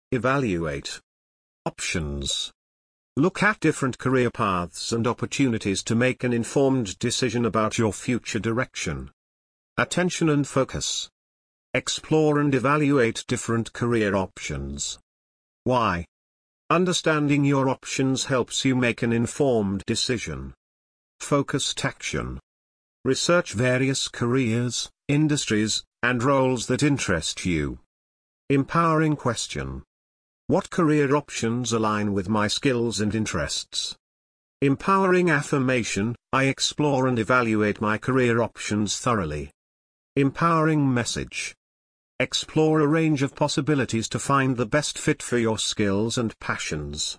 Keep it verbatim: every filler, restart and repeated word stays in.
Evaluate options. Look at different career paths and opportunities to make an informed decision about your future direction. Attention and focus. Explore and evaluate different career options. Why? Understanding your options helps you make an informed decision. Focused action. Research various careers, industries, and roles that interest you. Empowering question. What career options align with my skills and interests? Empowering affirmation. I explore and evaluate my career options thoroughly. Empowering message. Explore a range of possibilities to find the best fit for your skills and passions.